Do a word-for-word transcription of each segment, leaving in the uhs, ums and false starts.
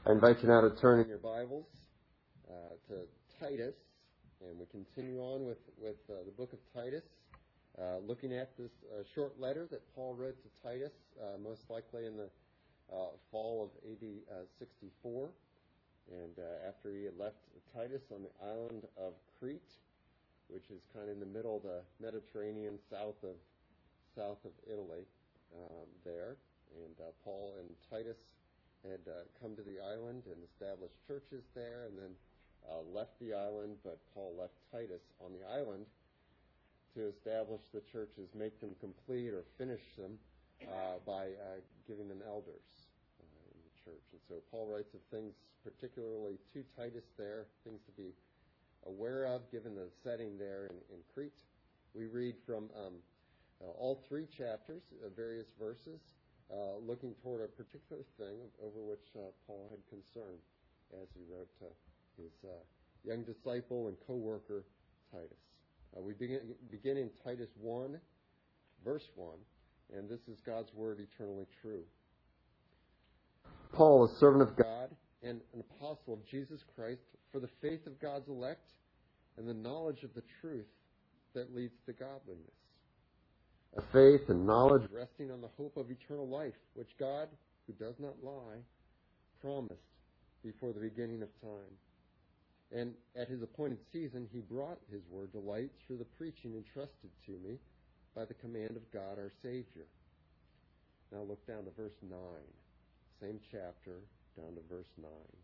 I invite you now to turn in your Bibles uh, to Titus, and we continue on with, with uh, the book of Titus, uh, looking at this uh, short letter that Paul wrote to Titus, uh, most likely in the uh, fall of A D uh, sixty-four, and uh, after he had left Titus on the island of Crete, which is kind of in the middle of the Mediterranean, south of south of Italy, um, there, and uh, Paul and Titus had uh, come to the island and established churches there, and then uh, left the island, but Paul left Titus on the island to establish the churches, make them complete or finish them uh, by uh, giving them elders uh, in the church. And so Paul writes of things particularly to Titus there, things to be aware of given the setting there in, in Crete. We read from um, uh, all three chapters, uh, various verses, Uh, looking toward a particular thing over which uh, Paul had concern as he wrote to his uh, young disciple and co-worker Titus. Uh, we begin, begin in Titus one, verse one, and this is God's word eternally true. Paul, a servant of God and an apostle of Jesus Christ, for the faith of God's elect and the knowledge of the truth that leads to godliness. A faith and knowledge resting on the hope of eternal life, which God, who does not lie, promised before the beginning of time. And at his appointed season, he brought his word to light through the preaching entrusted to me by the command of God our Savior. Now look down to verse nine. Same chapter, down to verse nine.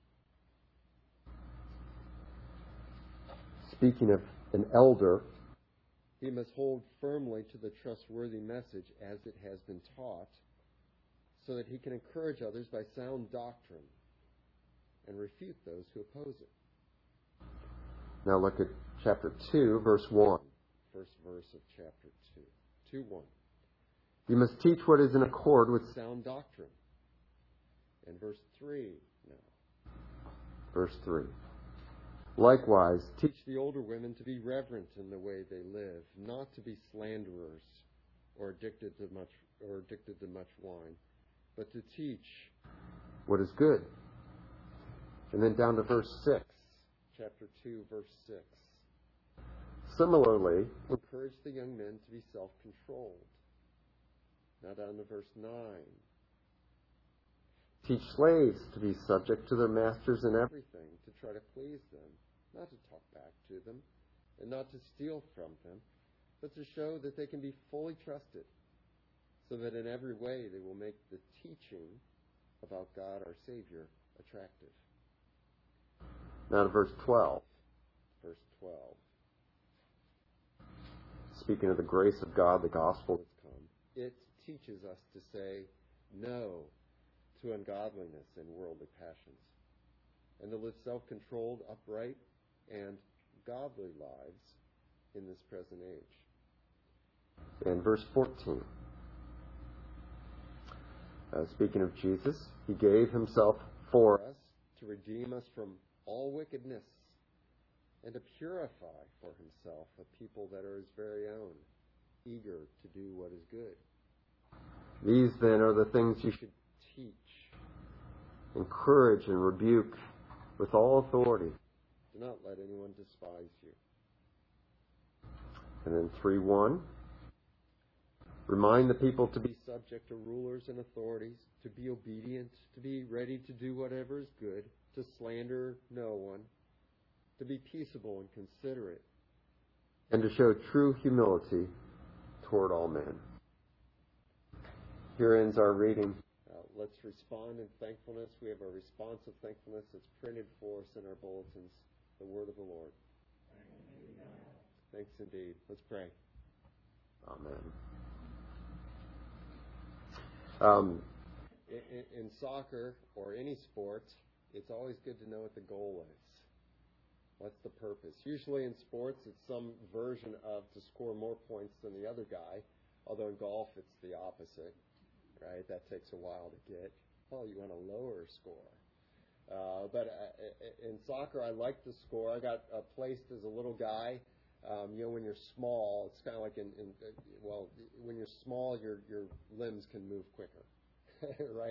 Speaking of an elder, he must hold firmly to the trustworthy message as it has been taught, so that he can encourage others by sound doctrine and refute those who oppose it. Now look at chapter two, verse one. First verse of chapter two. two one. You must teach what is in accord with sound doctrine. And verse three now. Verse three. Likewise, teach the older women to be reverent in the way they live, not to be slanderers or addicted to much or addicted to much wine, but to teach what is good. And then down to verse six, chapter two, verse six. Similarly, encourage the young men to be self-controlled. Now down to verse nine. Teach slaves to be subject to their masters in everything, to try to please them, not to talk back to them, and not to steal from them, but to show that they can be fully trusted, so that in every way they will make the teaching about God our Savior attractive. Now to verse twelve. Verse twelve. Speaking of the grace of God, the gospel that's come, it teaches us to say no to ungodliness and worldly passions, and to live self-controlled, upright, and godly lives in this present age. And verse fourteen. Uh, speaking of Jesus, he gave himself for us to redeem us from all wickedness and to purify for himself a people that are his very own, eager to do what is good. These then are the things you should teach, encourage, and rebuke with all authority. Do not let anyone despise you. And then three one. Remind the people to be subject to rulers and authorities, to be obedient, to be ready to do whatever is good, to slander no one, to be peaceable and considerate, and to show true humility toward all men. Here ends our reading. Uh, let's respond in thankfulness. We have a response of thankfulness that's printed for us in our bulletins. The word of the Lord. Thanks indeed. Let's pray. Amen. Um, in, in soccer or any sport, it's always good to know what the goal is. What's the purpose? Usually in sports, it's some version of to score more points than the other guy, although in golf, it's the opposite, right? That takes a while to get. Oh, you want a lower score. Uh, but uh, in soccer, I like to score. I got uh, placed as a little guy. Um, you know, when you're small, it's kind of like in, in uh, well, when you're small, your your limbs can move quicker, right?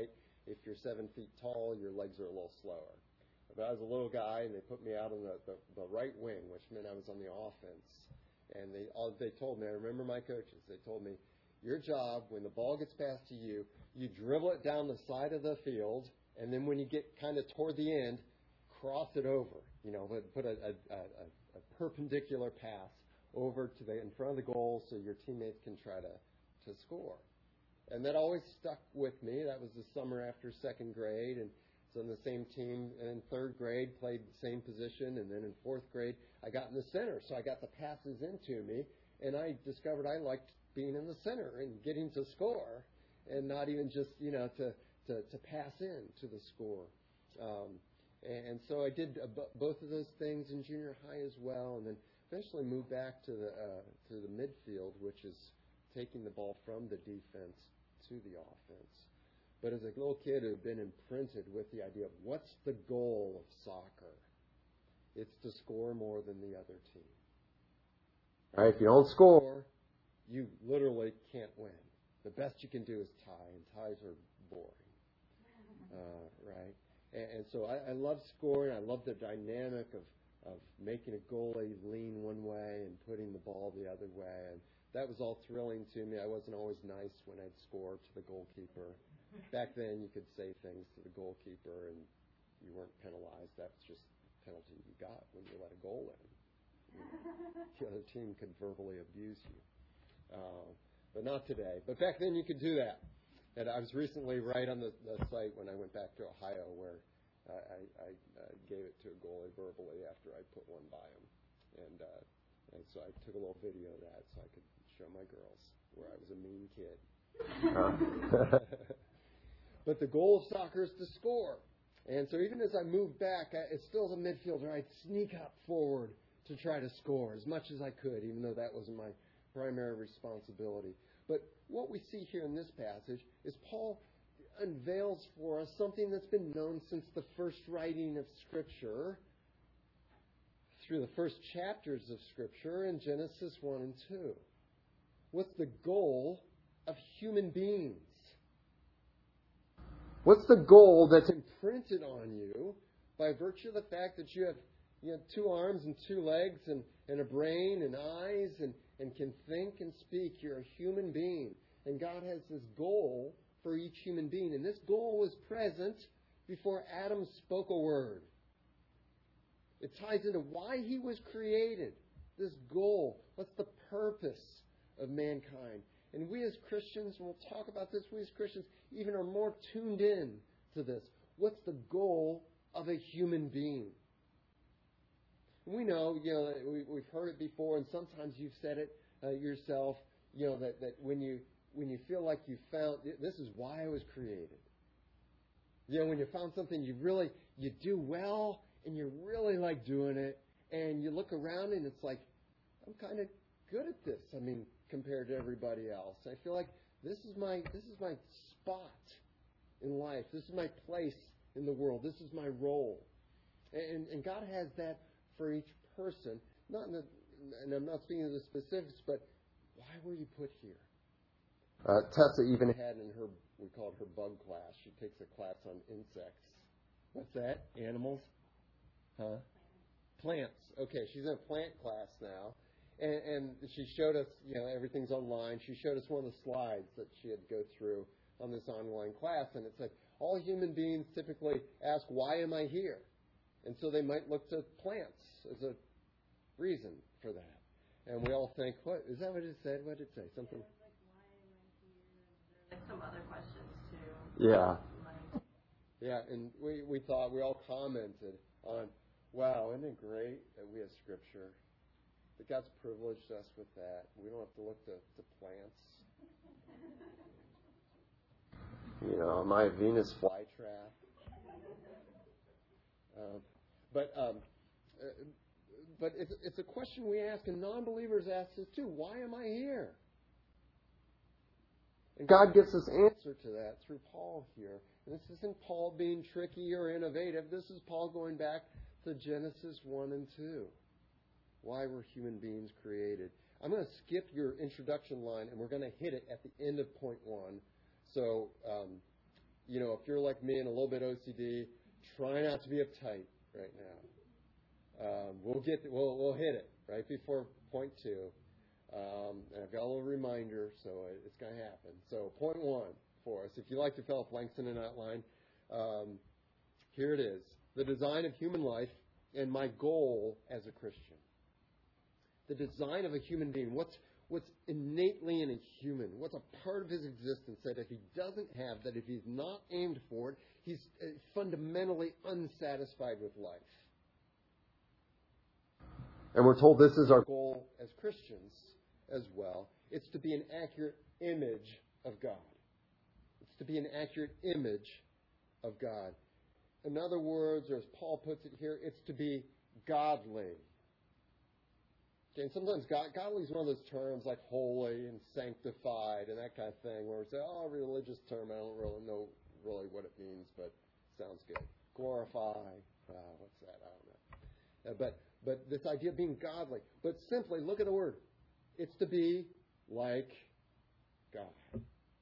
if you're seven feet tall, your legs are a little slower. But I was a little guy, and they put me out on the, the, the right wing, which meant I was on the offense. And they all, they told me, I remember my coaches, they told me, your job, when the ball gets passed to you, you dribble it down the side of the field, and then when you get kind of toward the end, cross it over. You know, put a, a, a, a perpendicular pass over to the in front of the goal so your teammates can try to, to score. And that always stuck with me. That was the summer after second grade, and so on the same team. And in third grade, played the same position, and then in fourth grade, I got in the center, so I got the passes into me, and I discovered I liked being in the center and getting to score, and not even just, you know, to, to, to pass in to the score. Um, and, and so I did uh, b- both of those things in junior high as well, and then eventually moved back to the uh, to the midfield, which is taking the ball from the defense to the offense. But as a little kid who had been imprinted with the idea of what's the goal of soccer, it's to score more than the other team. All right, if you don't score, you literally can't win. The best you can do is tie, and ties are boring, uh, right? And, and so I, I love scoring. I love the dynamic of, of making a goalie lean one way and putting the ball the other way. And that was all thrilling to me. I wasn't always nice when I'd score to the goalkeeper. Back then, you could say things to the goalkeeper, and you weren't penalized. That was just the penalty you got when you let a goal in. You know, the other team could verbally abuse you. Uh, but not today. But back then you could do that. And I was recently right on the, the site when I went back to Ohio where uh, I, I uh, gave it to a goalie verbally after I put one by him. And, uh, and so I took a little video of that so I could show my girls where I was a mean kid. Uh. But the goal of soccer is to score. And so even as I moved back, I, it's still as a midfielder, I'd sneak up forward to try to score as much as I could, even though that wasn't my primary responsibility. But what we see here in this passage is Paul unveils for us something that's been known since the first writing of Scripture, through the first chapters of Scripture in Genesis one and two. What's the goal of human beings? What's the goal that's imprinted on you by virtue of the fact that you have, you have two arms and two legs and, and a brain and eyes and and can think and speak? You're a human being. And God has this goal for each human being. And this goal was present before Adam spoke a word. It ties into why he was created. This goal. What's the purpose of mankind? And we as Christians, and we'll talk about this, we as Christians even are more tuned in to this. What's the goal of a human being? We know, you know, we, we've heard it before, and sometimes you've said it uh, yourself, you know, that, that when you when you feel like you found, this is why I was created. You know, when you found something you really, you do well, and you really like doing it, and you look around and it's like, I'm kind of good at this, I mean, compared to everybody else. I feel like this is my this is my spot in life. This is my place in the world. This is my role. And, and God has that for each person, not in the, and I'm not speaking of the specifics, but why were you put here? Uh, Tessa even had in her, we call it her bug class. She takes a class on insects. What's that? Animals? Huh? Plants. Okay, she's in a plant class now, and, and she showed us, you know, everything's online. She showed us one of the slides that she had to go through on this online class, and it said, all human beings typically ask, why am I here? And so they might look to plants as a reason for that. And we all think, what, is that what it said? What did it say? Something? Yeah, it was like, why am I here? And there are like some other questions too. Yeah. Like, Yeah, and we, we thought, we all commented on, wow, isn't it great that we have Scripture? That God's privileged us with that. We don't have to look to, to plants. You know, am I a Venus flytrap? Um, but um, uh, but it's, it's a question we ask, and non-believers ask this too. Why am I here? And God gives us answer to that through Paul here. And this isn't Paul being tricky or innovative. This is Paul going back to Genesis one and two. Why were human beings created? I'm going to skip your introduction line, and we're going to hit it at the end of point one. So um, you know, if you're like me and a little bit O C D, try not to be uptight right now. Um, we'll get, we'll, we'll hit it right before point two. Um, and I've got a little reminder, so it's going to happen. So point one for us, if you like to fill up blanks in an outline, um, here it is. The design of human life and my goal as a Christian. The design of a human being. What's, what's innately in a human? What's a part of his existence that if he doesn't have, that if he's not aimed for it, he's fundamentally unsatisfied with life. And we're told this is our goal as Christians as well. It's to be an accurate image of God. It's to be an accurate image of God. In other words, or as Paul puts it here, it's to be godly. Okay, and sometimes God, godly is one of those terms like holy and sanctified and that kind of thing, where we say, oh, a religious term, I don't really know really what it means, but it sounds good. Glorify, uh, what's that? I don't know. Uh, but but this idea of being godly. But simply, look at the word. It's to be like God.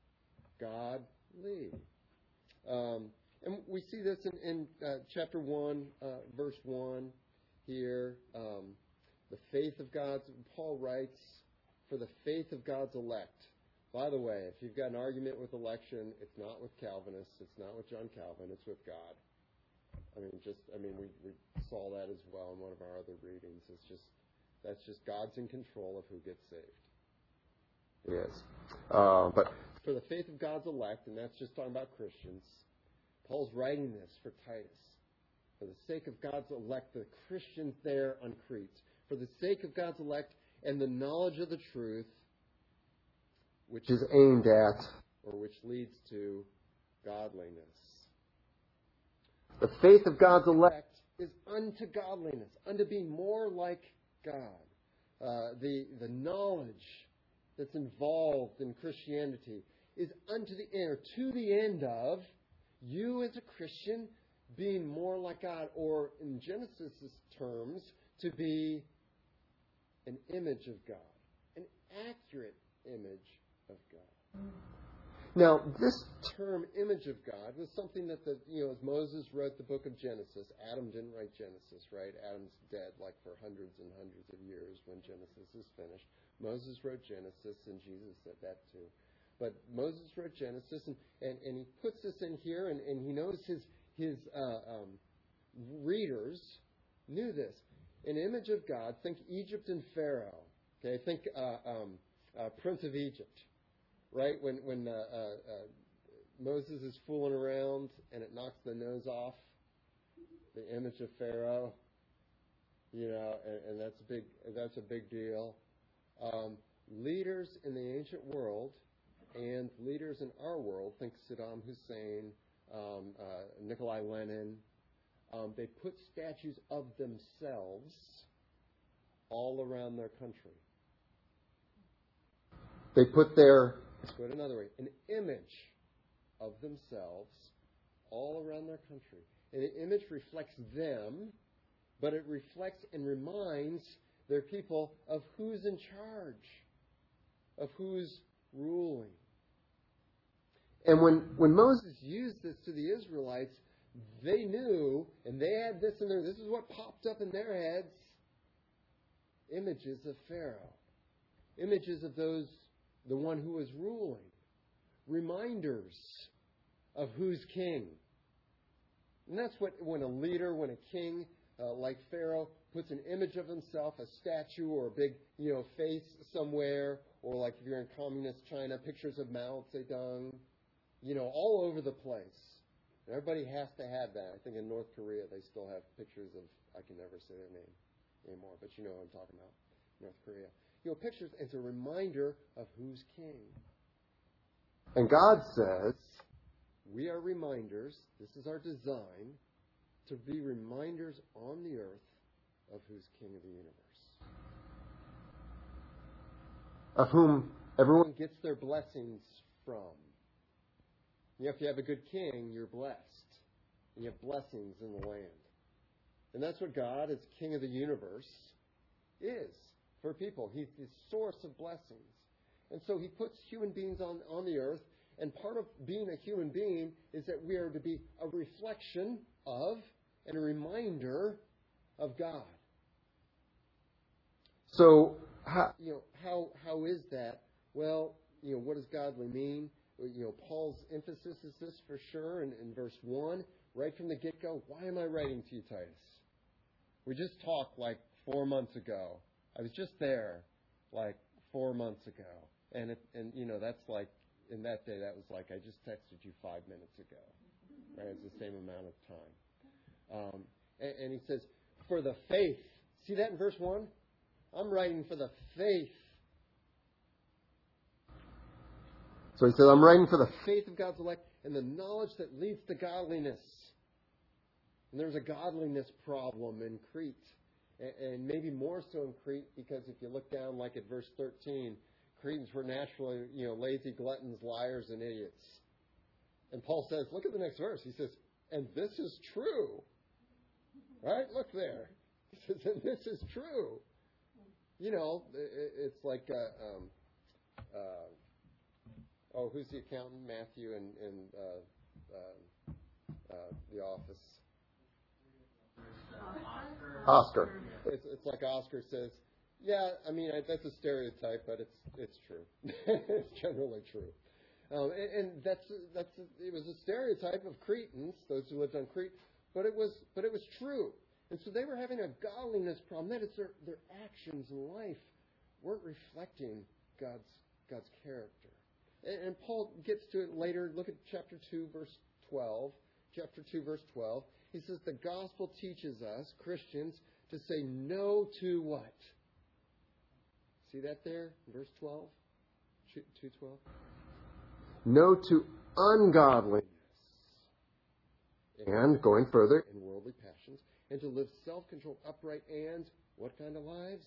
Godly. Um, and we see this in, in uh, chapter one, uh, verse one here. Um, the faith of God's, Paul writes, for the faith of God's elect. By the way, if you've got an argument with election, it's not with Calvinists, it's not with John Calvin, it's with God. I mean, just, I mean, we, we saw that as well in one of our other readings. It's just, that's just God's in control of who gets saved. It is. Uh, but for the faith of God's elect, and that's just talking about Christians, Paul's writing this for Titus. For the sake of God's elect, the Christians there on Crete. For the sake of God's elect and the knowledge of the truth, which is aimed at, or which leads to, godliness. The faith of God's elect is unto godliness, unto being more like God. Uh, the, the knowledge that's involved in Christianity is unto the end, or to the end of you as a Christian being more like God, or in Genesis' terms, to be an image of God, an accurate image of God. Now, this term, image of God, was something that, the you know, as Moses wrote the book of Genesis, Adam didn't write Genesis, right? Adam's dead like for hundreds and hundreds of years when Genesis is finished. Moses wrote Genesis, and Jesus said that too. But Moses wrote Genesis, and, and, and he puts this in here, and, and he knows his, his uh, um, readers knew this. An image of God, think Egypt and Pharaoh. Okay, think uh, um, uh, Prince of Egypt. Right? When when uh, uh, uh, Moses is fooling around and it knocks the nose off the image of Pharaoh, you know, and, and that's a big that's a big deal. Um, leaders in the ancient world and leaders in our world, think Saddam Hussein, um, uh, Nikolai Lenin, um, they put statues of themselves all around their country. They put their Let's put it another way. An image of themselves all around their country. And the image reflects them, but it reflects and reminds their people of who's in charge, of who's ruling. And when, when Moses used this to the Israelites, they knew, and they had this in their, this is what popped up in their heads, images of Pharaoh. Images of those the one who is ruling. Reminders of who's king. And that's what, when a leader, when a king uh, like Pharaoh puts an image of himself, a statue or a big, you know, face somewhere, or like if you're in communist China, pictures of Mao Zedong, you know, all over the place. And everybody has to have that. I think in North Korea they still have pictures of, I can never say their name anymore, but you know what I'm talking about, North Korea. You know, pictures as a reminder of who's king. And God says, we are reminders, this is our design, to be reminders on the earth of who's king of the universe. Of whom everyone gets their blessings from. You know, if you have a good king, you're blessed. And you have blessings in the land. And that's what God, as king of the universe, is. For people. He's the source of blessings. And so he puts human beings on, on the earth, And part of being a human being is that we are to be a reflection of and a reminder of God. So, how, you know, how how is that? Well, you know, what does godly mean? You know, Paul's emphasis is this for sure in, in verse one, right from the get-go. Why am I writing to you, Titus? We just talked like four months ago. I was just there like four months ago. And, it, and you know, that's like, in that day, that was like, I just texted you five minutes ago. Right? It's the same amount of time. Um, and, and he says, for the faith. See that in verse one? I'm writing for the faith. So he says, I'm writing for the faith of God's elect and the knowledge that leads to godliness. And there's a godliness problem in Crete. And, and maybe more so in Crete, because if you look down like at verse thirteen, Cretans were naturally, you know, lazy gluttons, liars, and idiots. And Paul says, look at the next verse. He says, and this is true. Right? Look there. He says, and this is true. You know, it's like, uh, um, uh, oh, who's the accountant? Matthew in, in uh, uh, uh, The Office. Oscar. Oscar. It's, it's like Oscar says, yeah, I mean, I, that's a stereotype, but it's it's true. It's generally true. Um, and, and that's that's it was a stereotype of Cretans, those who lived on Crete, but it was but it was true. And so they were having a godliness problem. That is, their their actions in life weren't reflecting God's God's character. And, and Paul gets to it later. Look at chapter two, verse twelve. Chapter two, verse twelve. He says the gospel teaches us, Christians, to say no to what? See that there? Verse twelve? two twelve? No to ungodliness. And, going further, in worldly passions. And to live self-controlled, upright, and what kind of lives?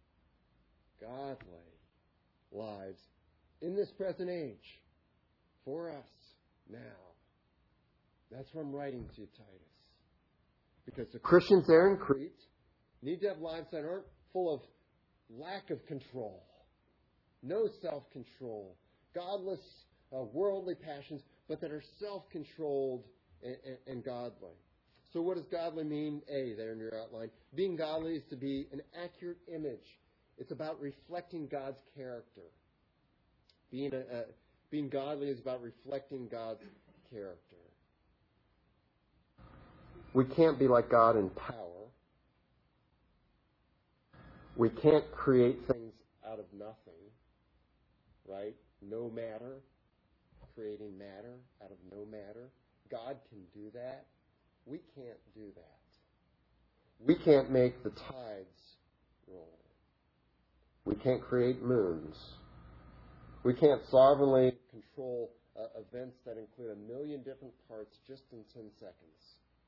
Godly lives in this present age. For us, now. That's what I'm writing to you, Titus. Because the Christians there in Crete need to have lives that aren't full of lack of control, no self-control, godless, uh, worldly passions, but that are self-controlled and, and, and godly. So what does godly mean? A, there in your outline. Being godly is to be an accurate image. It's about reflecting God's character. Being, a, a, being godly is about reflecting God's character. We can't be like God in power. We can't create things out of nothing, right? No matter, creating matter out of no matter. God can do that. We can't do that. We can't make the tides roll. We can't create moons. We can't sovereignly control uh, events that include a million different parts just in ten seconds.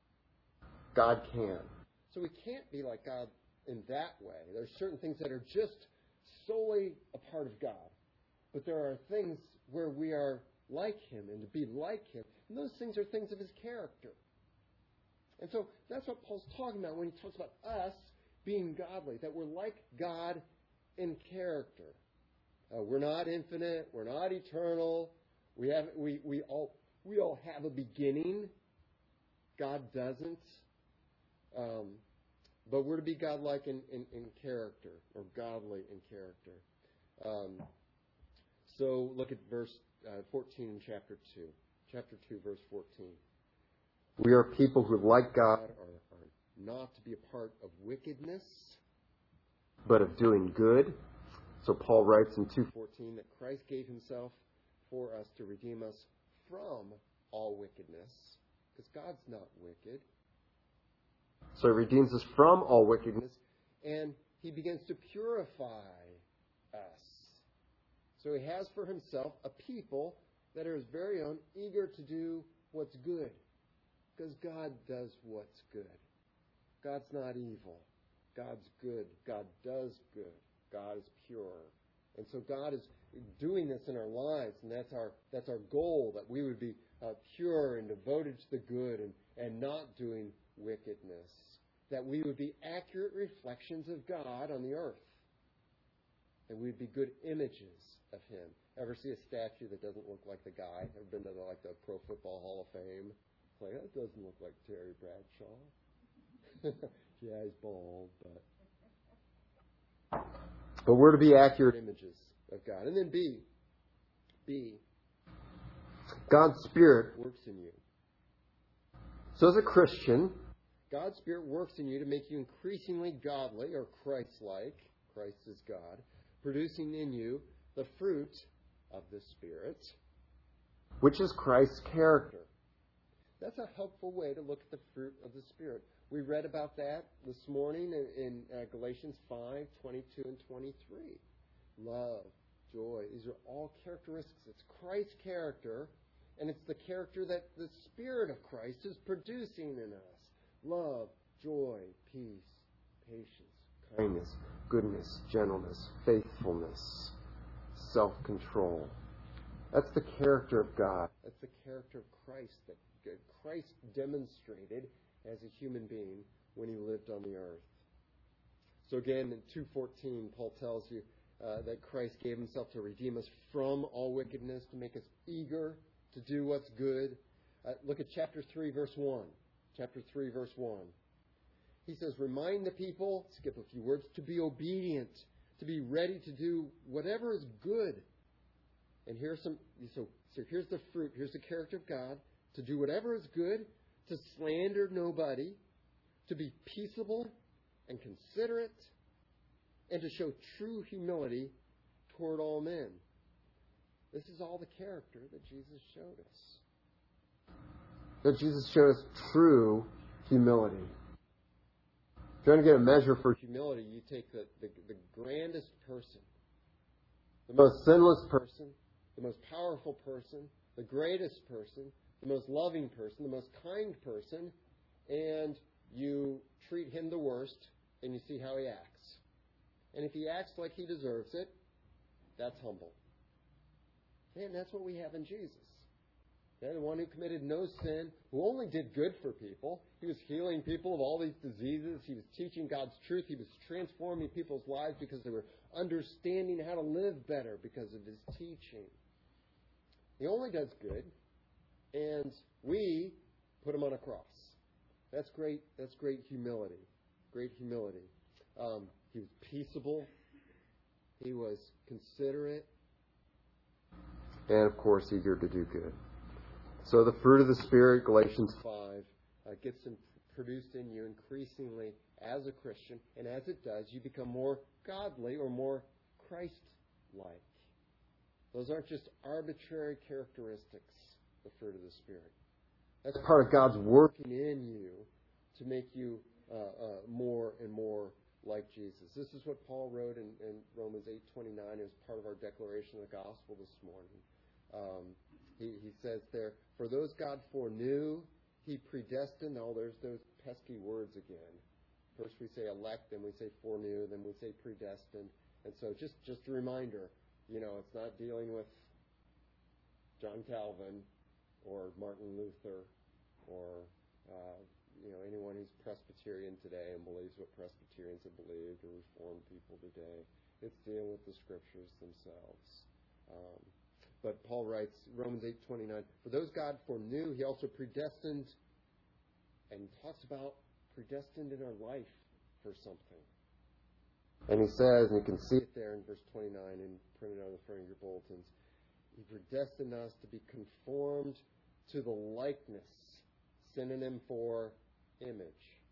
God can. So we can't be like God in that way. There's certain things that are just solely a part of God. But there are things where we are like Him and to be like Him. And those things are things of His character. And so that's what Paul's talking about when he talks about us being godly, that we're like God in character. Uh, we're not infinite. We're not eternal. We have we we all we all have a beginning. God doesn't. Um, but we're to be godlike in, in, in character, or godly in character. Um, so look at verse uh, fourteen in chapter two. Chapter two, verse fourteen. We are people who, like God, are, are not to be a part of wickedness, but of doing good. So Paul writes in two fourteen that Christ gave Himself for us to redeem us from all wickedness, because God's not wicked. So He redeems us from all wickedness, and He begins to purify us. So He has for Himself a people that are His very own, eager to do what's good. Because God does what's good. God's not evil. God's good. God does good. God is pure. And so God is doing this in our lives, and that's our that's our goal, that we would be uh, pure and devoted to the good and, and not doing wickedness. That we would be accurate reflections of God on the earth. And we'd be good images of him. Ever see a statue that doesn't look like the guy? Ever been to the, like the Pro Football Hall of Fame? It's like, that doesn't look like Terry Bradshaw. Yeah, he's bald, but... But we're to be accurate images of God. And then B. B. God's Spirit works in you. So as a Christian, God's Spirit works in you to make you increasingly godly or Christ-like. Christ is God. Producing in you the fruit of the Spirit, which is Christ's character. That's a helpful way to look at the fruit of the Spirit. We read about that this morning in, in uh, Galatians five, twenty-two and twenty-three. Love, joy, these are all characteristics. It's Christ's character, and it's the character that the Spirit of Christ is producing in us. Love, joy, peace, patience, kindness, goodness, gentleness, faithfulness, self-control. That's the character of God. That's the character of Christ that Christ demonstrated as a human being when he lived on the earth. So again, in two fourteen, Paul tells you uh, that Christ gave himself to redeem us from all wickedness, to make us eager to do what's good. Uh, look at chapter three, verse one. Chapter three, verse one. He says, remind the people, skip a few words, to be obedient, to be ready to do whatever is good. And here's some, so, so here's the fruit, here's the character of God, to do whatever is good, to slander nobody, to be peaceable and considerate, and to show true humility toward all men. This is all the character that Jesus showed us. That Jesus showed us true humility. If you're trying to get a measure for humility, you take the, the, the grandest person, the most sinless person, the most powerful person, the greatest person, the most loving person, the most kind person, and you treat him the worst, and you see how he acts. And if he acts like he deserves it, that's humble. And that's what we have in Jesus. Okay, the one who committed no sin, who only did good for people. He was healing people of all these diseases. He was teaching God's truth. He was transforming people's lives because they were understanding how to live better because of his teaching. He only does good. And we put him on a cross. That's great. That's great humility. Great humility. Um, he was peaceable. He was considerate. And, of course, eager to do good. So the fruit of the Spirit, Galatians five, uh, gets in, produced in you increasingly as a Christian. And as it does, you become more godly or more Christ-like. Those aren't just arbitrary characteristics. The fruit of the Spirit. That's part of God's working in you to make you uh, uh, more and more like Jesus. This is what Paul wrote in, in Romans eight twenty-nine as part of our declaration of the gospel this morning. Um, he, he says there, for those God foreknew, he predestined. Oh, there's those pesky words again. First we say elect, then we say foreknew, then we say predestined. And so just, just a reminder, you know, it's not dealing with John Calvin or Martin Luther, or uh, you know anyone who's Presbyterian today and believes what Presbyterians have believed, or Reformed people today. It's dealing with the Scriptures themselves. Um, but Paul writes, Romans eight twenty-nine, for those God foreknew, he also predestined, and he talks about predestined in our life for something. And he says, and you can see it there in verse twenty-nine and printed out in the front of your bulletins, he predestined us to be conformed to the likeness, synonym for image.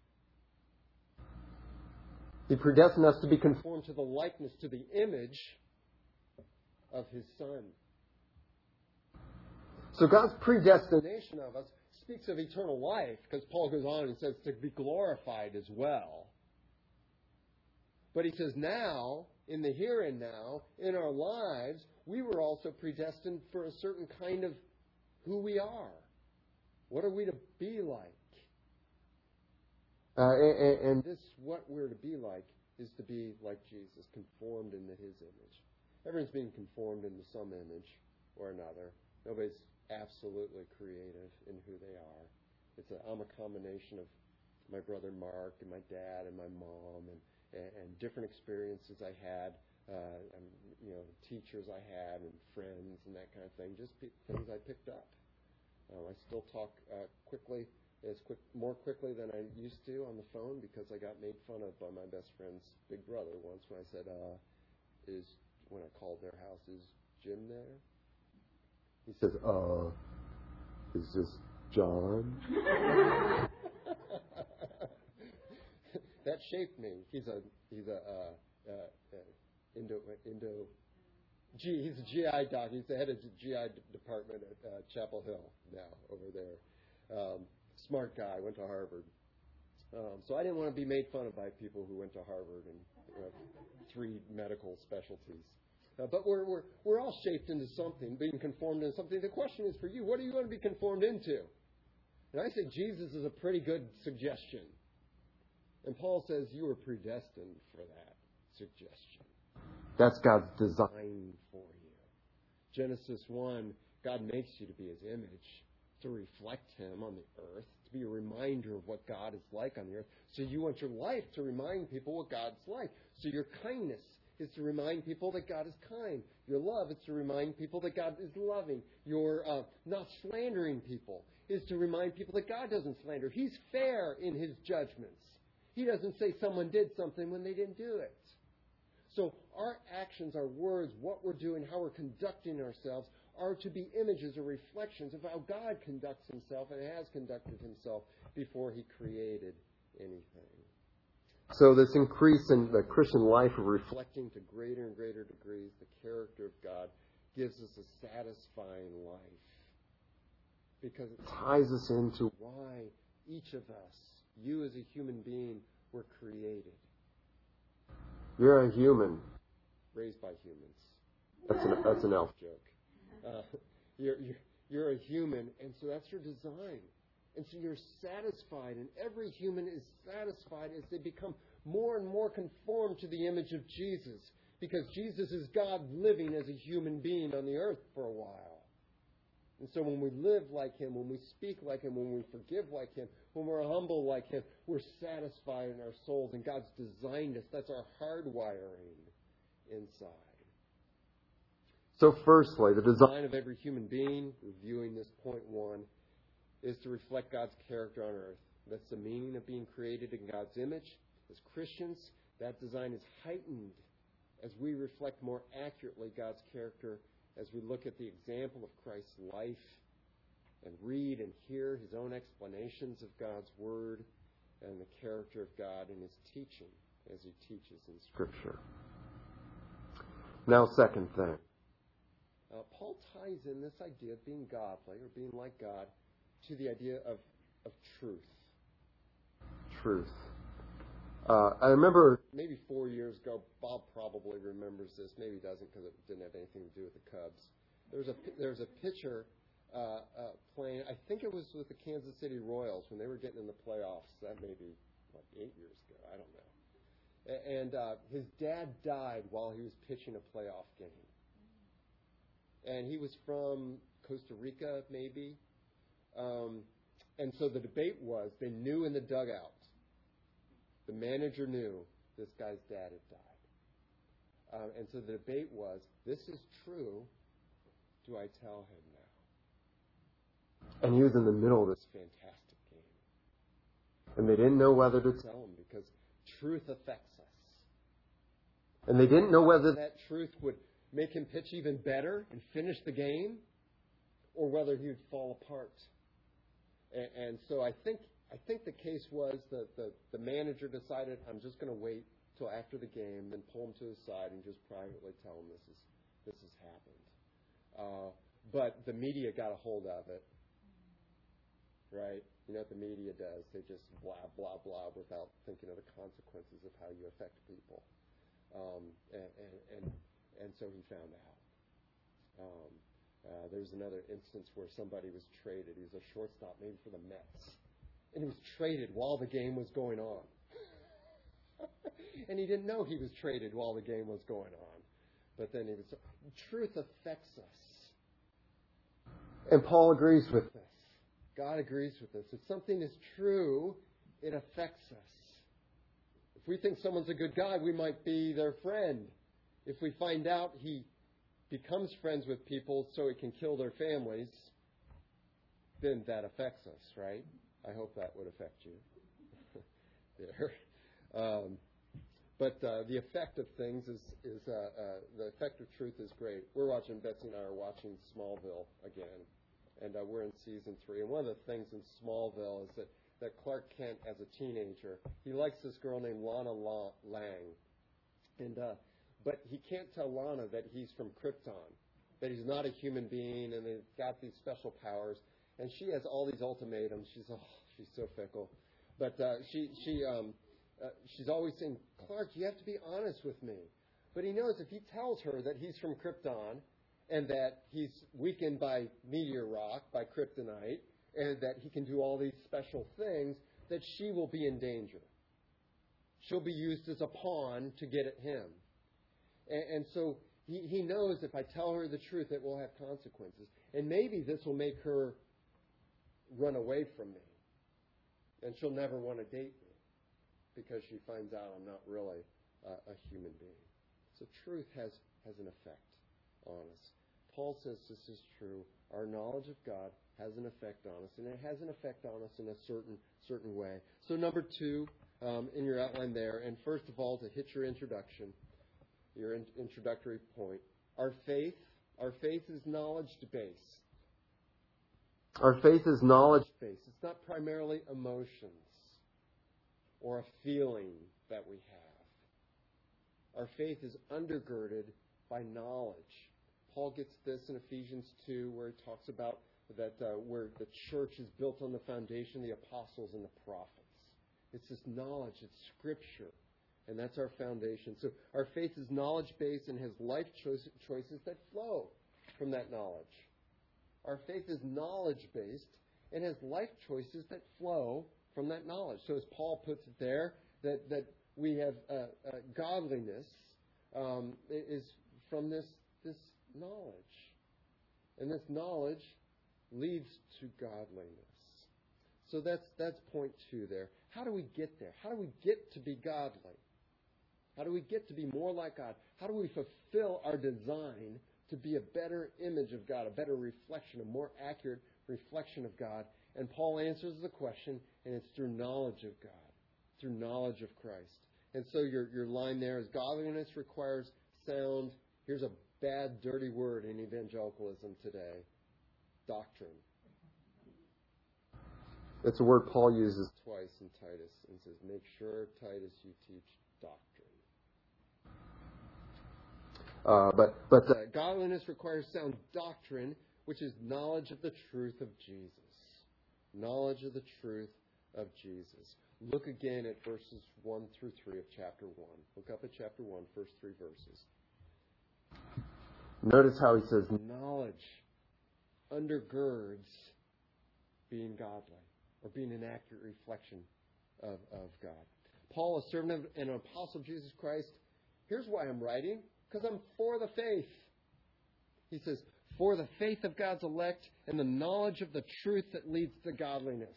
He predestined us to be conformed to the likeness, to the image of his Son. So God's predestination of us speaks of eternal life, because Paul goes on and says to be glorified as well. But he says now, in the here and now, in our lives, we were also predestined for a certain kind of who we are. What are we to be like? Uh, and, and this, what we're to be like, is to be like Jesus, conformed into his image. Everyone's being conformed into some image or another. Nobody's absolutely creative in who they are. It's a, I'm a combination of my brother Mark and my dad and my mom and, and, and different experiences I had uh, and, you know, teachers I had and friends and that kind of thing, just pe- things I picked up. Uh, I still talk uh, quickly, as quick, more quickly than I used to on the phone because I got made fun of by my best friend's big brother once when I said, uh, is, when I called their house, is Jim there? He says, uh, is this John? That shaped me. He's a, he's a, uh, uh, uh, Indo, Indo, G, he's a G I doc. He's the head of the G I department at uh, Chapel Hill now over there. Um, smart guy, went to Harvard. Um, so I didn't want to be made fun of by people who went to Harvard and uh, three medical specialties. Uh, but we're, we're, we're all shaped into something, being conformed into something. The question is for you, what are you going to be conformed into? And I say Jesus is a pretty good suggestion. And Paul says you were predestined for that suggestion. That's God's design for you. Genesis one, God makes you to be His image, to reflect Him on the earth, to be a reminder of what God is like on the earth. So you want your life to remind people what God's like. So your kindness is to remind people that God is kind. Your love is to remind people that God is loving. Your uh, not slandering people is to remind people that God doesn't slander. He's fair in His judgments. He doesn't say someone did something when they didn't do it. So our actions, our words, what we're doing, how we're conducting ourselves are to be images or reflections of how God conducts Himself and has conducted Himself before He created anything. So this increase in the Christian life of reflecting to greater and greater degrees the character of God gives us a satisfying life because it ties us into why each of us, you as a human being, were created. You're a human raised by humans. That's an, that's an elf joke. Uh, you're, you're, you're a human, and so that's your design. And so you're satisfied, and every human is satisfied as they become more and more conformed to the image of Jesus, because Jesus is God living as a human being on the earth for a while. And so when we live like Him, when we speak like Him, when we forgive like Him, when we're humble like Him, we're satisfied in our souls, and God's designed us. That's our hardwiring inside. So firstly, the design of every human being, reviewing this point one, is to reflect God's character on earth. That's the meaning of being created in God's image. As Christians, that design is heightened as we reflect more accurately God's character, as we look at the example of Christ's life and read and hear His own explanations of God's Word and the character of God in His teaching as He teaches in Scripture. Now, second thing. Uh, Paul ties in this idea of being godly or being like God to the idea of, of truth. Truth. Uh, I remember maybe four years ago, Bob probably remembers this, maybe he doesn't because it didn't have anything to do with the Cubs. There was a, there was a pitcher uh, uh, playing, I think it was with the Kansas City Royals when they were getting in the playoffs. That may be like eight years ago, I don't know. A- and uh, his dad died while he was pitching a playoff game. And he was from Costa Rica, maybe. Um, and so the debate was, they knew in the dugout, the manager knew this guy's dad had died. Um, and so the debate was, this is true, do I tell him now? And he was in the middle of this fantastic game. And they didn't know whether to tell him because truth affects us. And they didn't know whether that truth would make him pitch even better and finish the game, or whether he would fall apart. And, and so I think I think the case was that the, the manager decided, I'm just going to wait till after the game, then pull him to his side and just privately tell him this is this has happened. Uh, but the media got a hold of it, right? You know what the media does? They just blah, blah, blah without thinking of the consequences of how you affect people. Um, and, and, and, and so he found out. Um, uh, there's another instance where somebody was traded. He was a shortstop, maybe for the Mets. And he was traded while the game was going on. And he didn't know he was traded while the game was going on. But then he was... Truth affects us. And Paul agrees with this. God agrees with this. If something is true, it affects us. If we think someone's a good guy, we might be their friend. if we find out he becomes friends with people so he can kill their families, then that affects us, right? I hope that would affect you. there. Um, but uh, the effect of things is, is uh, uh, the effect of truth is great. We're watching, Betsy and I are watching Smallville again, and uh, we're in season three. And one of the things in Smallville is that, that Clark Kent, as a teenager, he likes this girl named Lana La- Lang. And uh, but he can't tell Lana that he's from Krypton, that he's not a human being, and they've got these special powers. And she has all these ultimatums. She's oh, she's so fickle, but uh, she she um, uh, she's always saying, Clark, you have to be honest with me. But he knows if he tells her that he's from Krypton and that he's weakened by meteor rock, by kryptonite, and that he can do all these special things, that she will be in danger. She'll be used as a pawn to get at him. And, and so he, he knows if I tell her the truth, it will have consequences. And maybe this will make her run away from me. And she'll never want to date me because she finds out I'm not really uh, a human being. So truth has, has an effect on us. Paul says this is true. Our knowledge of God has an effect on us, and it has an effect on us in a certain certain way. So number two, um, in your outline there, and first of all, to hit your introduction, your in- introductory point, our faith, our faith is knowledge-based. Our faith is knowledge-based. It's not primarily emotions or a feeling that we have. Our faith is undergirded by knowledge. Paul gets this in Ephesians two, where he talks about that uh, where the church is built on the foundation of the apostles and the prophets. It's this knowledge, it's Scripture, and that's our foundation. So our faith is knowledge-based and has life choice, choices that flow from that knowledge. Our faith is knowledge-based and has life choices that flow from that knowledge. So as Paul puts it there, that, that we have uh, uh, godliness um, is from this, this knowledge. And this knowledge leads to godliness. So that's that's point two there. How do we get there? How do we get to be godly? How do we get to be more like God? How do we fulfill our design to be a better image of God, a better reflection, a more accurate reflection of God? And Paul answers the question, and it's through knowledge of God, through knowledge of Christ. And so your, your line there is godliness requires sound, here's a bad, dirty word in evangelicalism today, doctrine. That's a word Paul uses twice in Titus and says, make sure, Titus, you teach doctrine. Uh, but but uh, godliness requires sound doctrine, which is knowledge of the truth of Jesus. Knowledge of the truth of Jesus. Look again at verses one through three of chapter one. Look up at chapter one, first three verses. Notice how he says knowledge undergirds being godly, or being an accurate reflection of, of God. Paul, a servant of, and an apostle of Jesus Christ, here's why I'm writing, because I'm for the faith. He says, for the faith of God's elect and the knowledge of the truth that leads to godliness.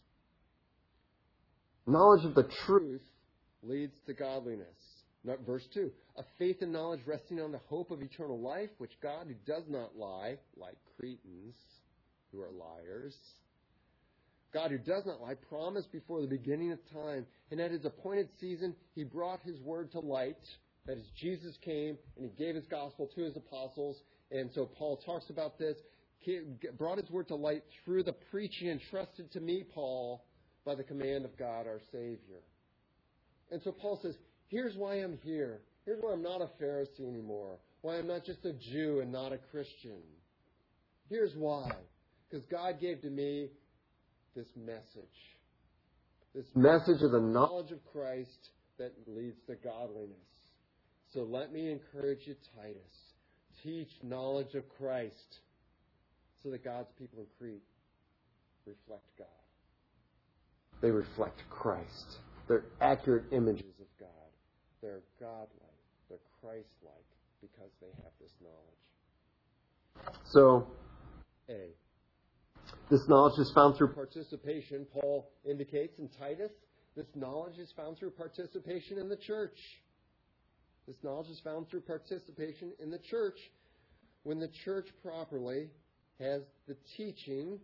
Knowledge of the truth leads to godliness. Not verse two. A faith and knowledge resting on the hope of eternal life, which God, who does not lie, like Cretans, who are liars, God, who does not lie, promised before the beginning of time, and at his appointed season, he brought his word to light. That is, Jesus came and he gave his gospel to his apostles. And so Paul talks about this. He brought his word to light through the preaching entrusted to me, Paul, by the command of God our Savior. And so Paul says, here's why I'm here. Here's why I'm not a Pharisee anymore. Why I'm not just a Jew and not a Christian. Here's why. Because God gave to me this message. This message of the knowledge of Christ that leads to godliness. So let me encourage you, Titus. Teach knowledge of Christ so that God's people in Crete reflect God. They reflect Christ. They're accurate images of God. They're godlike. They're Christ-like because they have this knowledge. So, A. This knowledge is found through participation. Paul indicates in Titus, this knowledge is found through participation in the church. This knowledge is found through participation in the church, when the church properly has the teaching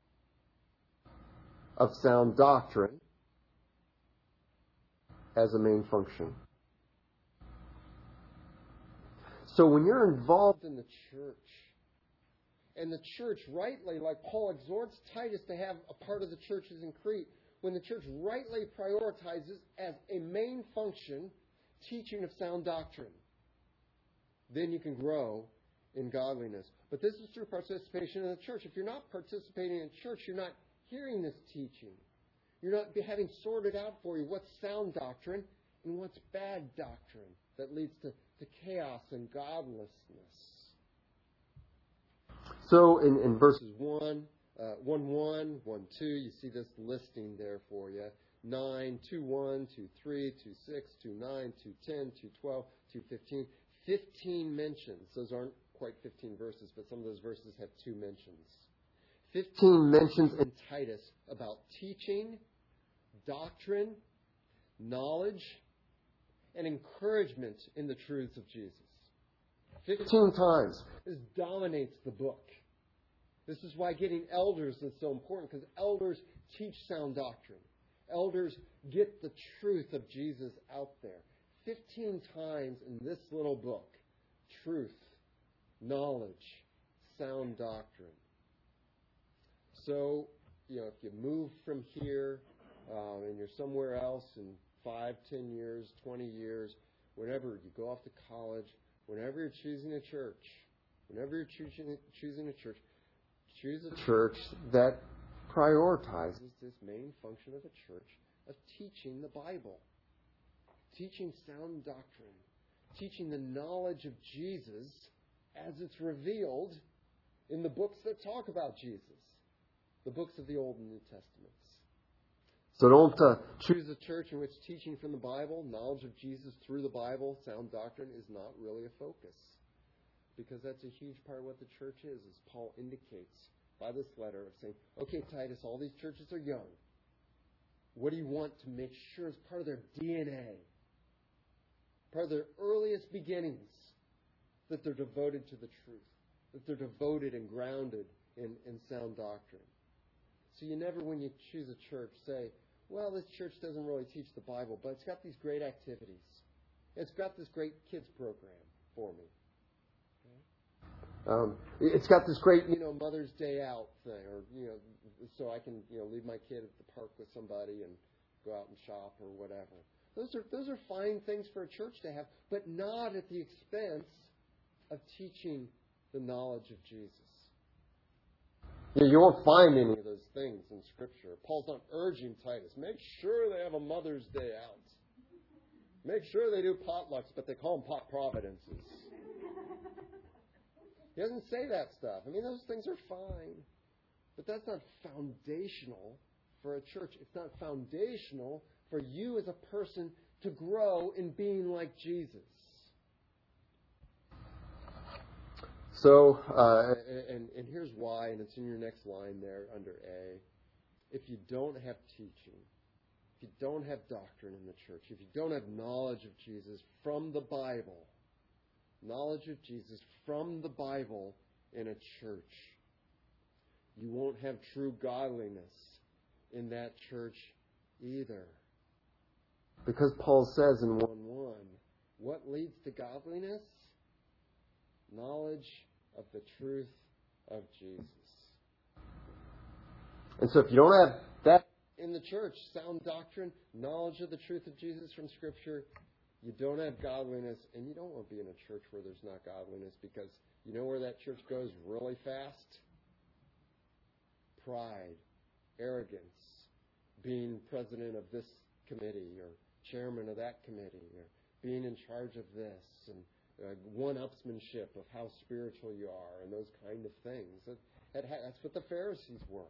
of sound doctrine as a main function. So when you're involved in the church, and the church rightly, like Paul exhorts Titus to have a part of the churches in Crete, when the church rightly prioritizes as a main function teaching of sound doctrine, then you can grow in godliness. But this is through participation in the church. If you're not participating in church, you're not hearing this teaching. You're not having sorted out for you what's sound doctrine and what's bad doctrine that leads to, to chaos and godlessness. So in, in verses one, uh, one, one, one, two, you see this listing there for you. nine, two, one, two, three, two, six, two, nine, two, ten, two, twelve, two, fifteen. fifteen mentions. Those aren't quite fifteen verses, but some of those verses have two mentions. fifteen mentions in Titus about teaching, doctrine, knowledge, and encouragement in the truths of Jesus. fifteen times. This dominates the book. This is why getting elders is so important, because elders teach sound doctrine. Elders get the truth of Jesus out there. Fifteen times in this little book, truth, knowledge, sound doctrine. So, you know, if you move from here um, and you're somewhere else in five, ten years, twenty years, whenever you go off to college, whenever you're choosing a church, whenever you're choosing, choosing a church, choose a church that prioritizes this main function of a church of teaching the Bible, teaching sound doctrine, teaching the knowledge of Jesus as it's revealed in the books that talk about Jesus, the books of the Old and New Testaments. So don't uh, choose a church in which teaching from the Bible, knowledge of Jesus through the Bible, sound doctrine is not really a focus. Because that's a huge part of what the church is, as Paul indicates by this letter of saying, okay, Titus, all these churches are young. What do you want to make sure is part of their D N A? Part of their earliest beginnings, that they're devoted to the truth, that they're devoted and grounded in, in sound doctrine. So you never, when you choose a church, say, well, this church doesn't really teach the Bible, but it's got these great activities. It's got this great kids program for me. Um, it's got this great, you know, Mother's Day out thing, or, you know, so I can, you know, leave my kid at the park with somebody and go out and shop or whatever. Those are those are fine things for a church to have, but not at the expense of teaching the knowledge of Jesus. You, know, you won't find any of those things in Scripture. Paul's not urging Titus, make sure they have a Mother's Day out. Make sure they do potlucks, but they call them pot providences. He doesn't say that stuff. I mean, those things are fine. But that's not foundational for a church. It's not foundational for you as a person to grow in being like Jesus. So, uh, and, and here's why, and it's in your next line there under A. If you don't have teaching, if you don't have doctrine in the church, if you don't have knowledge of Jesus from the Bible, knowledge of Jesus from the Bible in a church, you won't have true godliness in that church either. Because Paul says in one one, what leads to godliness? Knowledge of the truth of Jesus. And so if you don't have that in the church, sound doctrine, knowledge of the truth of Jesus from Scripture, you don't have godliness, and you don't want to be in a church where there's not godliness, because you know where that church goes really fast? Pride, arrogance, being president of this committee or chairman of that committee, or being in charge of this, and uh, one-upsmanship of how spiritual you are, and those kind of things. That, that, that's what the Pharisees were.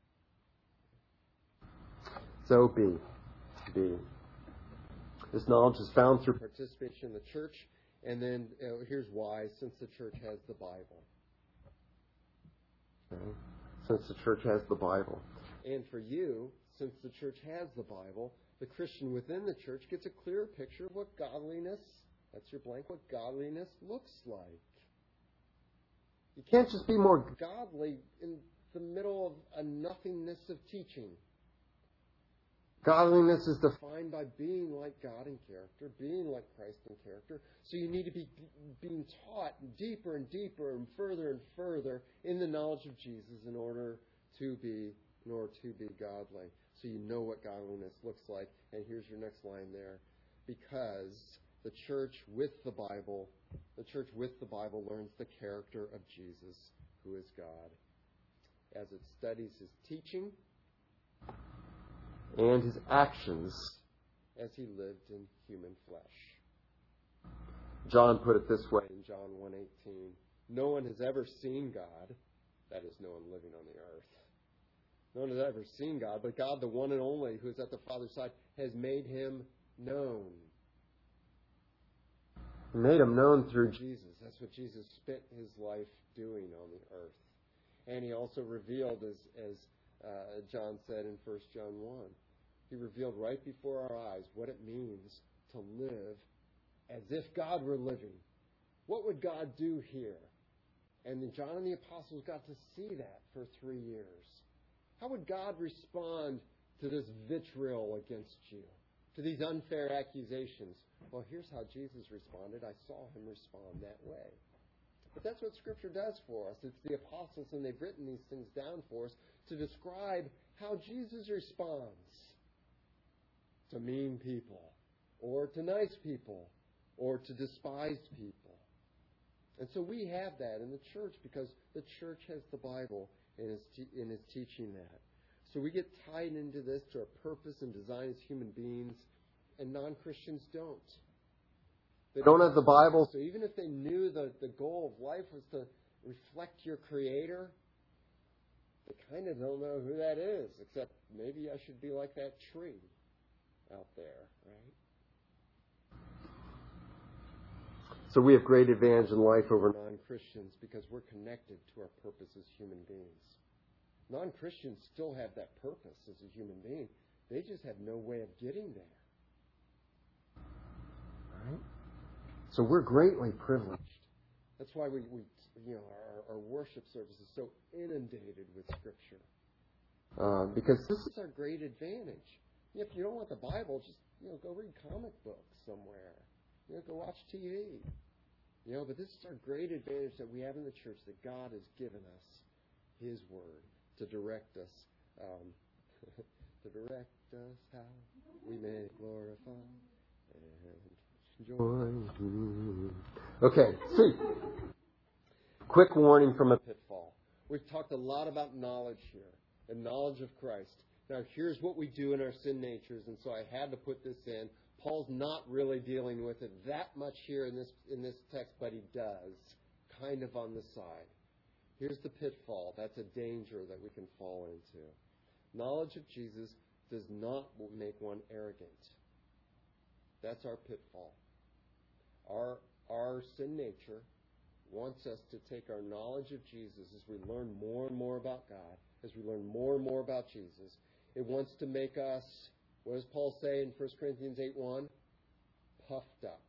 So B. B. This knowledge is found through participation in the church, and then uh, here's why, since the church has the Bible. Okay? Since the church has the Bible. And for you, since the church has the Bible, the Christian within the church gets a clearer picture of what godliness That's your blank. What godliness looks like. You can't just be more godly in the middle of a nothingness of teaching. Godliness is defined by being like God in character, being like Christ in character. So you need to be being taught deeper and deeper and further and further in the knowledge of Jesus in order to be in order to be godly. So you know what godliness looks like. And here's your next line there. Because the church with the Bible, the church with the Bible learns the character of Jesus, who is God, as it studies his teaching and his actions as he lived in human flesh. John put it this way in John one eighteen. No one has ever seen God, that is, no one living on the earth. No one has ever seen God, but God, the one and only, who is at the Father's side, has made him known. He made him known through Jesus. That's what Jesus spent his life doing on the earth. And he also revealed, as, as uh, John said in First John one, he revealed right before our eyes what it means to live as if God were living. What would God do here? And then John and the apostles got to see that for three years. How would God respond to this vitriol against you, to these unfair accusations? Well, here's how Jesus responded. I saw him respond that way. But that's what Scripture does for us. It's the apostles, and they've written these things down for us to describe how Jesus responds to mean people, or to nice people, or to despised people. And so we have that in the church because the church has the Bible and is, te- and is teaching that. So we get tied into this to our purpose and design as human beings, and non-Christians don't. They don't have the Bible, so even if they knew the, the goal of life was to reflect your Creator, they kind of don't know who that is, except maybe I should be like that tree out there, right? So we have great advantage in life over non-Christians because we're connected to our purpose as human beings. Non-Christians still have that purpose as a human being. They just have no way of getting there. Right? So we're greatly privileged. That's why we, we you know, our, our worship service is so inundated with Scripture. Uh, because this is our great advantage. If you don't want the Bible, just you know, go read comic books somewhere. You know, go watch T V. You know, but this is our great advantage that we have in the church, that God has given us His Word to direct us, um, to direct us how we may glorify and joy. Okay, see. Quick warning from a pitfall. We've talked a lot about knowledge here, and knowledge of Christ. Now, here's what we do in our sin natures, and so I had to put this in. Paul's not really dealing with it that much here in this in this text, but he does, kind of on the side. Here's the pitfall. That's a danger that we can fall into. Knowledge of Jesus does not make one arrogant. That's our pitfall. Our, our sin nature wants us to take our knowledge of Jesus as we learn more and more about God, as we learn more and more about Jesus. It wants to make us, what does Paul say in First Corinthians eight one? Puffed up.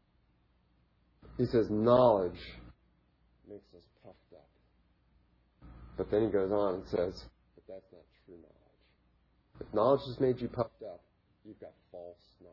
He says knowledge makes us puffed up. But then he goes on and says, but that's not true knowledge. If knowledge has made you puffed up, you've got false knowledge.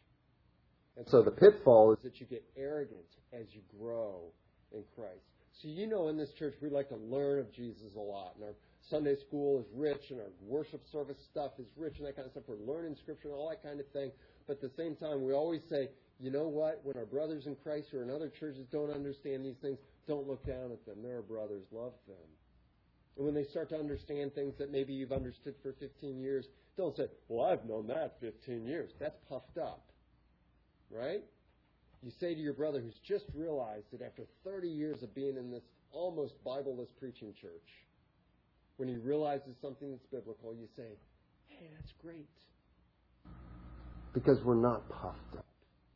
And so the pitfall is that you get arrogant as you grow in Christ. So you know in this church we like to learn of Jesus a lot. And our Sunday school is rich, and our worship service stuff is rich, and that kind of stuff. We're learning Scripture and all that kind of thing. But at the same time, we always say, you know what? When our brothers in Christ who are in other churches don't understand these things, don't look down at them. They're our brothers. Love them. And when they start to understand things that maybe you've understood for fifteen years, don't say, well, I've known that fifteen years. That's puffed up. Right? You say to your brother who's just realized that after thirty years of being in this almost Bible-less preaching church, when he realizes something that's biblical, you say, hey, that's great. Because we're not puffed up.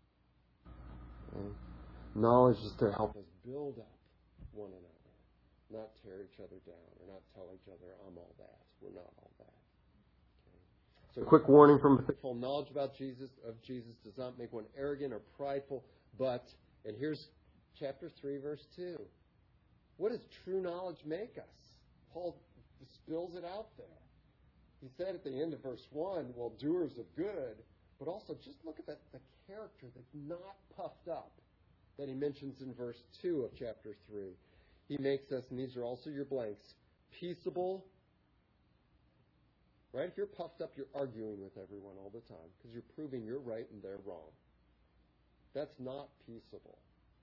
Okay? Knowledge is to help us build up one another, not tear each other down, or not tell each other, I'm all that. We're not all that. Okay? So a quick warning from Paul, knowledge about Jesus, of Jesus, does not make one arrogant or prideful, but, and here's chapter three, verse two. What does true knowledge make us? Paul spills it out there. He said at the end of verse one, well, doers of good, but also just look at the, the character that's not puffed up that he mentions in verse two of chapter three. He makes us, and these are also your blanks, peaceable. Right? If you're puffed up, you're arguing with everyone all the time because you're proving you're right and they're wrong. That's not peaceable.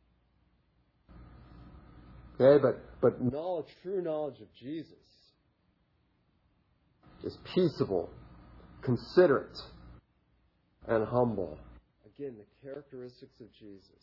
Okay, but, but knowledge, true knowledge of Jesus is peaceable, considerate, and humble. Again, the characteristics of Jesus.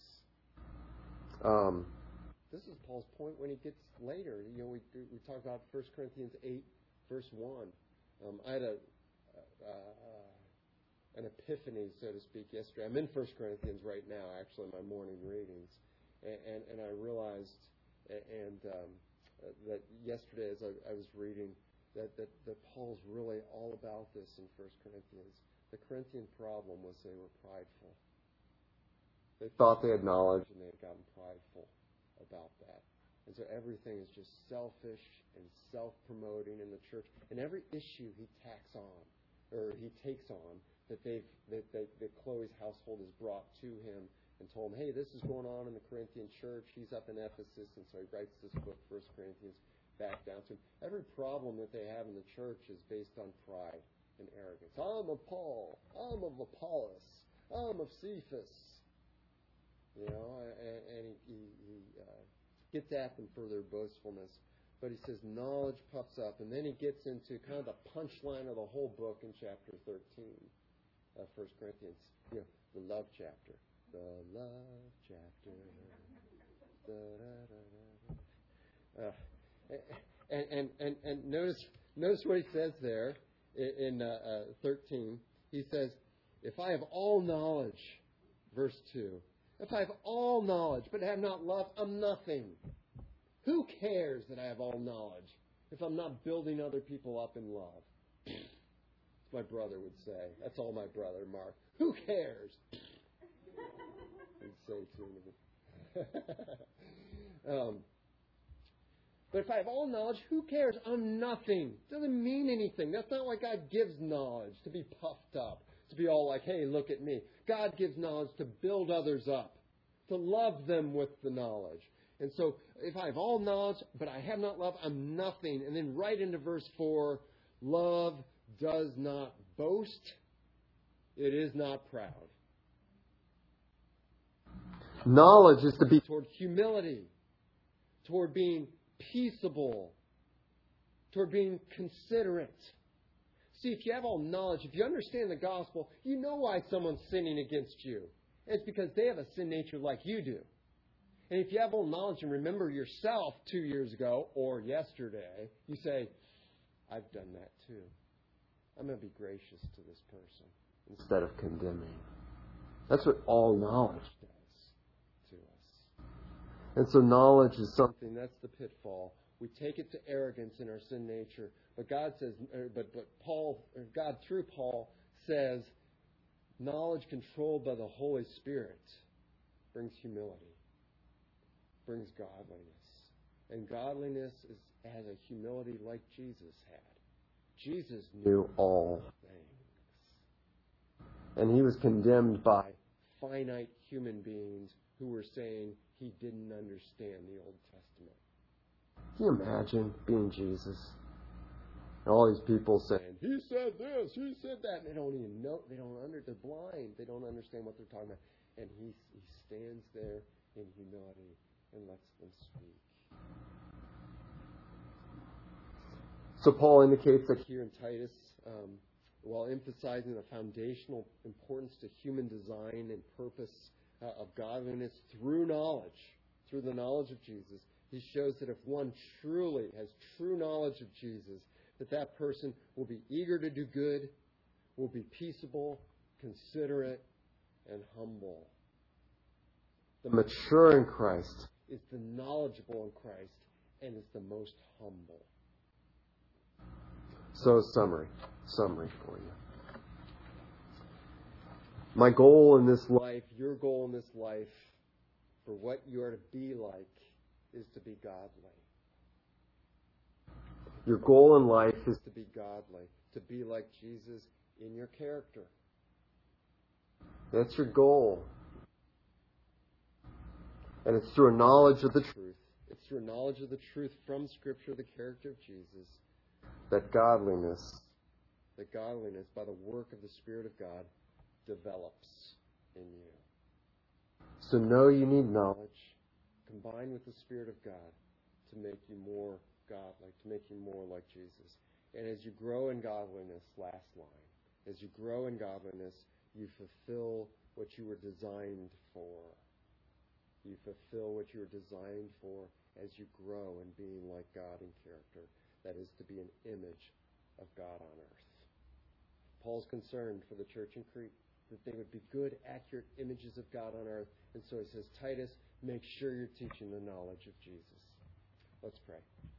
Um, this is Paul's point when he gets later. You know, we we talk about First Corinthians eight, verse one. Um, I had a uh, an epiphany, so to speak, yesterday. I'm in First Corinthians right now, actually, in my morning readings, and and, and I realized, and um, that yesterday as I, I was reading, that, that that Paul's really all about this in First Corinthians. The Corinthian problem was they were prideful. They thought they had knowledge, and they had gotten prideful about that. And so everything is just selfish and self-promoting in the church. And every issue he tacks on, or he takes on, that they've that, that, that Chloe's household has brought to him and told him, hey, this is going on in the Corinthian church. He's up in Ephesus, and so he writes this book, First Corinthians, back down to him. Every problem that they have in the church is based on pride and arrogance. I'm of Paul. I'm of Apollos. I'm of Cephas. You know, and, and he, he, he uh, gets at them for their boastfulness. But he says knowledge puffs up. And then he gets into kind of the punchline of the whole book in chapter thirteen of First Corinthians. You know, the love chapter. The love chapter. Da, da, da, da. Uh, and, and, and, and notice, notice what he says there in uh, uh, thirteen. He says, if I have all knowledge, verse two, if I have all knowledge but have not love, I'm nothing. Who cares that I have all knowledge if I'm not building other people up in love? As my brother would say. That's all my brother, Mark. Who cares? He'd say to me. um, but if I have all knowledge, who cares? I'm nothing. Doesn't mean anything. That's not why God gives knowledge, to be puffed up, to be all like, hey, look at me. God gives knowledge to build others up, to love them with the knowledge. And so, if I have all knowledge, but I have not love, I'm nothing. And then right into verse four, love does not boast. It is not proud. Knowledge is to be toward humility, toward being peaceable, toward being considerate. See, if you have all knowledge, if you understand the gospel, you know why someone's sinning against you. It's because they have a sin nature like you do. And if you have all knowledge and remember yourself two years ago or yesterday, you say, I've done that too. I'm going to be gracious to this person instead of condemning. That's what all knowledge does to us. And so knowledge is something, that's the pitfall. We take it to arrogance in our sin nature. But God says, but, but Paul, or God through Paul says, knowledge controlled by the Holy Spirit brings humility. Brings godliness. And godliness is, has a humility like Jesus had. Jesus knew all things. And he was condemned by finite human beings who were saying he didn't understand the Old Testament. Can you imagine being Jesus? And all these people saying, he said this, he said that. And they don't even know, they don't under, they're blind. They don't understand what they're talking about. And he, he stands there in humility and lets them speak. So Paul indicates that here in Titus, um, while emphasizing the foundational importance to human design and purpose uh, of godliness through knowledge, through the knowledge of Jesus, he shows that if one truly has true knowledge of Jesus, that that person will be eager to do good, will be peaceable, considerate, and humble. The mature in Christ is the knowledgeable in Christ and is the most humble. So summary, summary for you. My goal in this life, your goal in this life, for what you are to be like, is to be godly. Your goal in life is to be godly, to be like Jesus in your character. That's your goal. And it's through a knowledge of the truth. It's through a knowledge of the truth from Scripture, the character of Jesus, that godliness, that godliness by the work of the Spirit of God develops in you. So know you need knowledge combined with the Spirit of God to make you more godly, to make you more like Jesus. And as you grow in godliness, last line, as you grow in godliness, you fulfill what you were designed for. You fulfill what you were designed for as you grow in being like God in character. That is to be an image of God on earth. Paul's concerned for the church in Crete, that they would be good, accurate images of God on earth. And so he says, Titus, make sure you're teaching the knowledge of Jesus. Let's pray.